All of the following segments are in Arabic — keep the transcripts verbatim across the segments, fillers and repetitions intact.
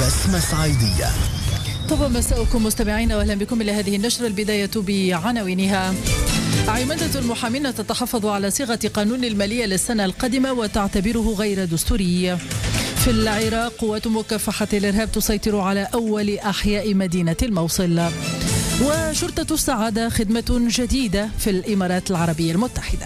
بسمة صعيدية. طب مساءكم مستمعين واهلا بكم الى هذه النشرة. البداية بعناوينها. عمادة المحامين تتحفظ على صيغة قانون المالية للسنة القادمة وتعتبره غير دستوري. في العراق قوات مكافحة الإرهاب تسيطر على أول أحياء مدينة الموصل. وشرطة السعادة خدمة جديدة في الإمارات العربية المتحدة.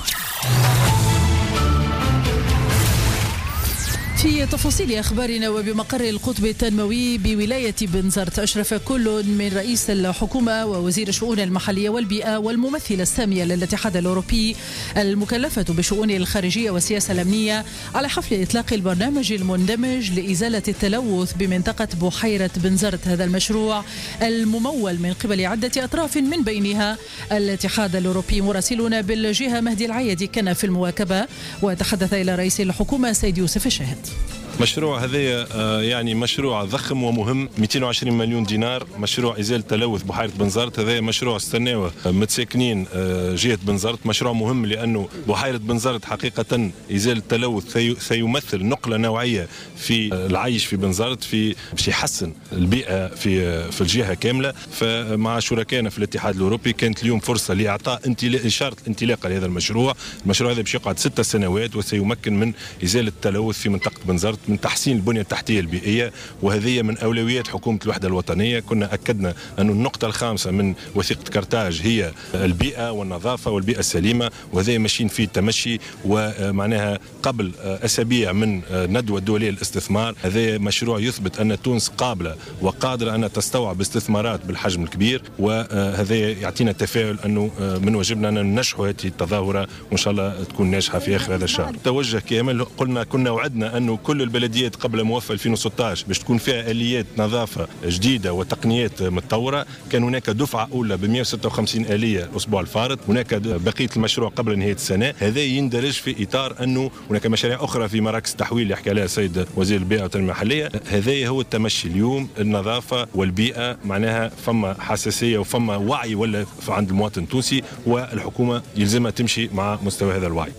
في تفاصيل أخبارنا، وبمقر القطب التنموي بولاية بنزرت أشرف كل من رئيس الحكومة ووزير الشؤون المحلية والبيئة والممثلة السامية للاتحاد الأوروبي المكلفة بشؤون الخارجية والسياسة الأمنية على حفل إطلاق البرنامج المندمج لإزالة التلوث بمنطقة بحيرة بنزرت. هذا المشروع الممول من قبل عدة أطراف من بينها الاتحاد الأوروبي. مراسلنا بالجهة مهدي العيدي كان في المواكبة وتحدث إلى رئيس الحكومة سيد يوسف الشاهد. مشروع هذا يعني مشروع ضخم ومهم، مئتين وعشرين مليون دينار، مشروع إزالة تلوث بحيرة بنزرت. هذا مشروع استناوه متساكنين جهة بنزرت، مشروع مهم لأنه بحيرة بنزرت حقيقة إزالة التلوث سيمثل نقلة نوعية في العيش في بنزرت، في باش يحسن البيئة في في الجهة كاملة. فمع شركائنا في الاتحاد الأوروبي كانت اليوم فرصة لإعطاء إشارة الانطلاقة لهذا المشروع. المشروع هذا باش يقعد ست سنوات وسيمكن من إزالة التلوث في منطقة بنزرت، من تحسين البنية التحتية البيئية، وهذه من أولويات حكومة الوحدة الوطنية. كنا أكدنا أن النقطة الخامسة من وثيقة كرتاج هي البيئة والنظافة والبيئة السليمة، وهذا ماشيين فيه التمشي. ومعناها قبل أسابيع من ندوة دولية للاستثمار، هذا مشروع يثبت أن تونس قابلة وقادرة أن تستوعب استثمارات بالحجم الكبير، وهذا يعطينا تفاؤل أنه من واجبنا أن ننجحوا هذه التظاهرة وإن شاء الله تكون ناجحة في آخر هذا الشهر. توجه كامل، قلنا كنا وعدنا أنه كل البلديات قبل موفى ألفين وستة عشر باش تكون فيها آليات نظافة جديدة وتقنيات متطورة. كان هناك دفعة أولى ب مئة وستة وخمسين آلية الأسبوع الفارط، هناك بقية المشروع قبل نهاية السنة. هذا يندرج في إطار أنه هناك مشاريع أخرى في مراكز التحويل اللي حكى عليها السيد وزير البيئة والتنمية المحلية. هذا هو التمشي اليوم، النظافة والبيئة معناها فما حساسية وفما وعي ولا عند المواطن التونسي، والحكومة يلزمها تمشي مع مستوى هذا الوعي.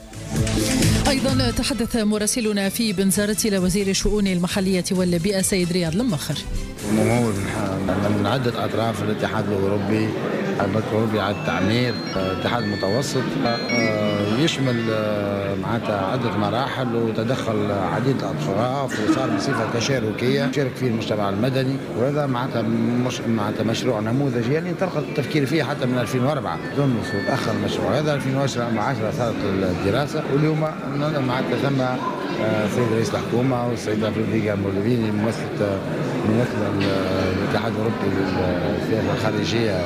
أيضا تحدث مراسلنا في بنزرت إلى وزير الشؤون المحلية والبيئة سيد رياض المخر. ممول من عدة أطراف، الاتحاد الأوروبي، البنك الأوروبي على التعمير، الاتحاد المتوسط، يشمل معناتها عدة مراحل وتدخل عديد الأطراف، وصار بصفة تشاركية شارك فيه المجتمع المدني. وهذا معناتها مش معناتها مشروع نموذجي يعني انطلق التفكير فيه حتى من ألفين وأربعة، تونس وتأخر المشروع هذا. ألفين وعشرة صارت الدراسة، واليوم معناتها ثم السيد رئيس الحكومة والسيدة فريدريكا مولديني ممثلة ممثل الاتحاد الأوروبي للسياسة الخارجية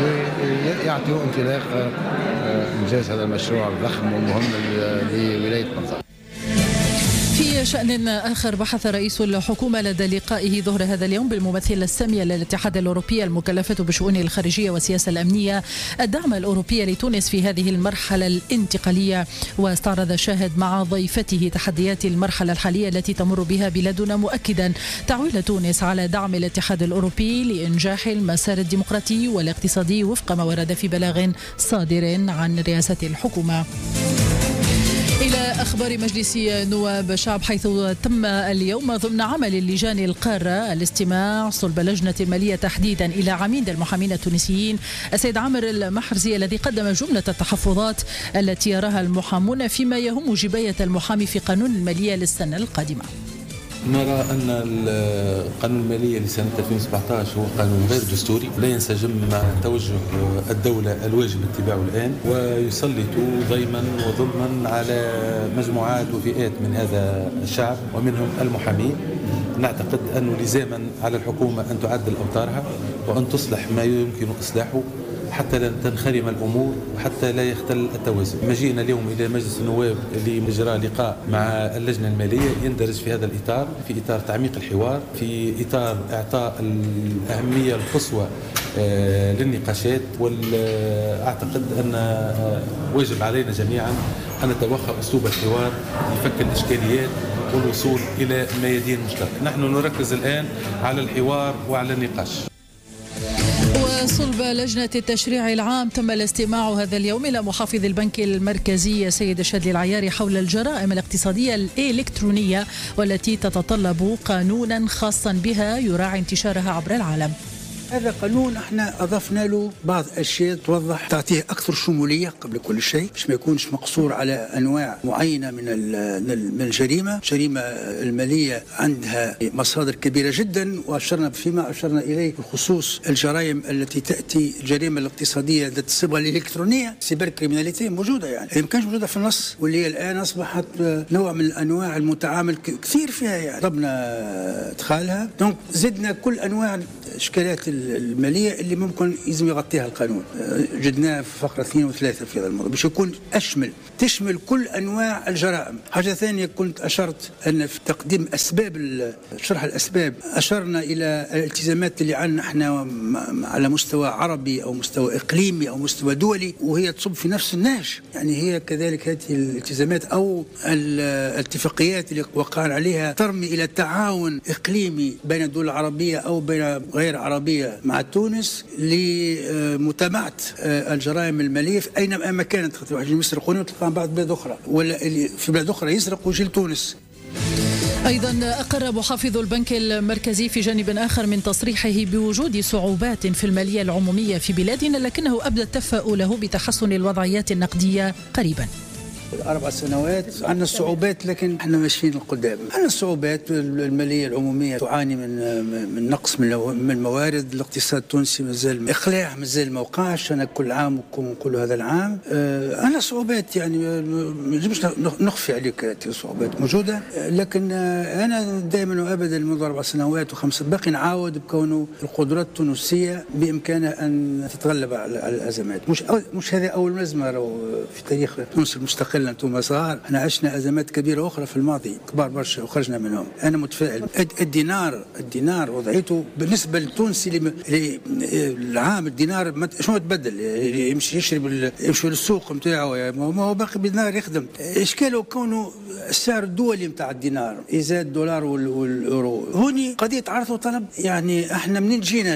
يعطيوا انطلاق إنجاز هذا المشروع الضخم والمهم لولاية بنزرت. في شأن آخر، بحث رئيس الحكومة لدى لقائه ظهر هذا اليوم بالممثلة السامية للاتحاد الأوروبي المكلفة بشؤون الخارجية والسياسة الأمنية الدعم الأوروبي لتونس في هذه المرحلة الانتقالية. واستعرض شاهد مع ضيفته تحديات المرحلة الحالية التي تمر بها بلادنا، مؤكدا تعويل تونس على دعم الاتحاد الأوروبي لإنجاح المسار الديمقراطي والاقتصادي وفق ما ورد في بلاغ صادر عن رئاسة الحكومة. إلى أخبار مجلس نواب الشعب، حيث تم اليوم ضمن عمل اللجان القارة الاستماع صلب لجنة المالية تحديدا إلى عميد المحامين التونسيين السيد عامر المحرزي، الذي قدم جملة التحفظات التي يراها المحامون فيما يهم جباية المحامي في قانون المالية للسنة القادمة. نرى أن القانون المالية لسنة ألفين وسبعة عشر هو قانون غير دستوري، لا ينسجم مع توجه الدولة الواجب اتباعه الآن، ويسلط ضيما وظلما على مجموعات وفئات من هذا الشعب ومنهم المحامين. نعتقد أنه لزاما على الحكومة أن تعدل أوتارها وأن تصلح ما يمكن إصلاحه حتى لا تنخرم الأمور وحتى لا يختل التوازن. مجيئنا اليوم إلى مجلس النواب لإجراء لقاء مع اللجنة المالية يندرج في هذا الإطار، في إطار تعميق الحوار، في إطار إعطاء الأهمية القصوى للنقاشات. وأعتقد أن واجب علينا جميعا أن نتوخى أسلوب الحوار لفك الإشكاليات والوصول إلى ميادين مشتركة. نحن نركز الآن على الحوار وعلى النقاش. وصلب لجنة التشريع العام تم الاستماع هذا اليوم إلى محافظ البنك المركزي سيد الشادلي العياري حول الجرائم الاقتصادية الإلكترونية والتي تتطلب قانونا خاصا بها يراعي انتشارها عبر العالم. هذا قانون احنا اضفنا له بعض اشياء توضح تعطيه اكثر شموليه قبل كل شيء، باش ما يكونش مقصور على انواع معينه من من الجريمه، الجريمه الماليه عندها مصادر كبيره جدا، واشرنا فيما اشرنا اليه بخصوص الجرائم التي تاتي الجريمه الاقتصاديه ذات الصبغه الالكترونيه، سيبر كريمناليتي موجوده يعني، هي ما كانش موجوده في النص واللي هي الان اصبحت نوع من انواع المتعامل كثير فيها يعني، ضربنا ادخالها، دونك زدنا كل انواع اشكالات الماليه اللي ممكن لازم يغطيها القانون، جدناه في فقره اثنين وثلاثه في هذا الموضوع باش يكون اشمل تشمل كل انواع الجرائم. حاجه ثانيه كنت اشرت ان في تقديم اسباب شرح الاسباب اشرنا الى الالتزامات اللي عندنا احنا على مستوى عربي او مستوى اقليمي او مستوى دولي، وهي تصب في نفس النهج، يعني هي كذلك هذه الالتزامات او الاتفاقيات اللي وقعنا عليها ترمي الى تعاون اقليمي بين الدول العربيه او بين غير عربيه مع تونس لمتابعه الجرائم الماليه في اينما كانت، واحد يسرقون وتلقاهم بعض بلاد اخرى، ولا في بلاد اخرى يسرق ويجي لتونس. أيضا أقر محافظ البنك المركزي في جانب آخر من تصريحه بوجود صعوبات في المالية العمومية في بلادنا، لكنه أبدى تفاؤله بتحسن الوضعيات النقدية قريبا. أربع سنوات عندنا الصعوبات لكن احنا ماشيين لقدام. عندنا الصعوبات المالية العمومية تعاني من من نقص من من الموارد، الاقتصاد التونسي مازال إقلاع مازال ما وقعش، أنا كل عام ونقول هذا العام اه عندنا صعوبات يعني ما نجمش نخفي عليك هذه الصعوبات موجودة، لكن اه أنا دائما وأبدا منذ أربع سنوات وخمسة باقي نعاود بكونه القدرات التونسية بإمكانها أن تتغلب على الأزمات. مش مش هذه أول أزمة في تاريخ تونس المستقل، انتم صغار احنا عشنا ازمات كبيره اخرى في الماضي كبار برشا وخرجنا منهم. انا متفائل. الدينار الدينار وضعيته بالنسبه للتونسي العام الدينار شنو تبدل، يمشي يشرب يمشي للسوق نتاعو ما هو باقي بالدينار يخدم. اشكاله كونه السعر الدولي نتاع الدينار يزاد الدولار والاورو، هوني قضيه عرض وطلب. يعني احنا منين جينا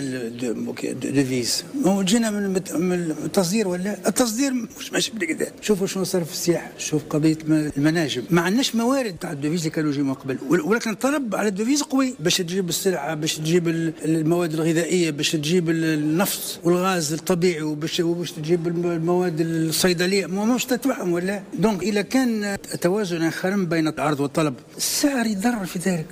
الديفيز؟ جينا من التصدير، ولا التصدير مش ماشي بالكدا. شوفوا شنو صار في السياحه، شوف قضيه المناجم، ما عندناش موارد تاع الدوفيز اللي كانوا يجيو من قبل، ولكن الطلب على الدوفيز قوي باش تجيب السلعه، باش تجيب المواد الغذائيه، باش تجيب النفط والغاز الطبيعي، وباش وباش تجيب المواد الصيدليه، مش تتوهم ولا. دونك اذا كان توازن خرم بين العرض والطلب السعر يضر في ذلك.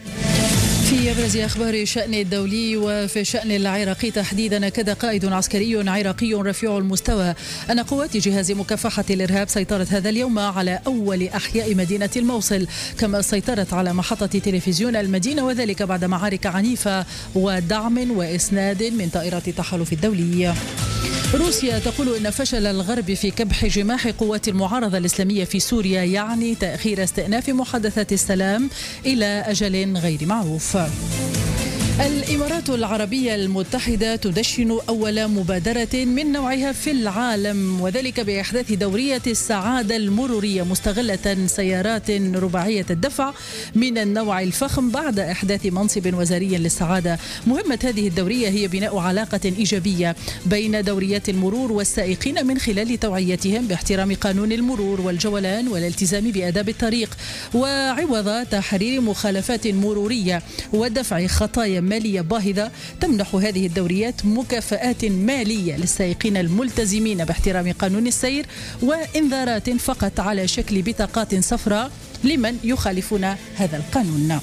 في أبرز أخبار الشأن الدولي وفي الشأن العراقي تحديدا، أكد قائد عسكري عراقي رفيع المستوى أن قوات جهاز مكافحة الإرهاب سيطرت هذا اليوم على أول أحياء مدينة الموصل، كما سيطرت على محطة تلفزيون المدينة، وذلك بعد معارك عنيفة ودعم وإسناد من طائرات التحالف الدولي. روسيا تقول إن فشل الغرب في كبح جماح قوات المعارضة الإسلامية في سوريا يعني تأخير استئناف محادثات السلام إلى أجل غير معروف. الإمارات العربية المتحدة تدشن أول مبادرة من نوعها في العالم، وذلك بإحداث دورية السعادة المرورية مستغلة سيارات رباعية الدفع من النوع الفخم بعد إحداث منصب وزاري للسعادة. مهمة هذه الدورية هي بناء علاقة إيجابية بين دوريات المرور والسائقين من خلال توعيتهم باحترام قانون المرور والجولان والالتزام بآداب الطريق، وعوض تحرير مخالفات مرورية ودفع خطايا مالية باهظة. تمنح هذه الدوريات مكافآت مالية للسائقين الملتزمين باحترام قانون السير، وإنذارات فقط على شكل بطاقات صفراء لمن يخالفون هذا القانون.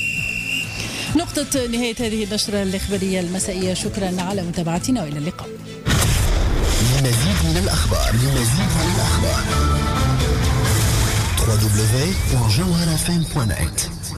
نقطة نهاية هذه النشرة الإخبارية المسائية. شكرا على متابعتنا وإلى اللقاء. لمزيد من الأخبار لمزيد من الأخبار دبليو دبليو دبليو دوت جوهرة إف إم دوت نت.